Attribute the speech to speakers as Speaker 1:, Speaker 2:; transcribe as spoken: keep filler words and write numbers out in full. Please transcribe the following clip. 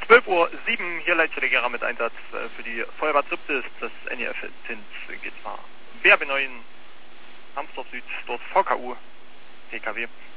Speaker 1: zwölf Uhr sieben, hier Leitstelle mit Einsatz für die Feuerbad Triptis, das N E F Zins geht mal B R B neun, Hamsdorf Süd, dort V K U, P K W.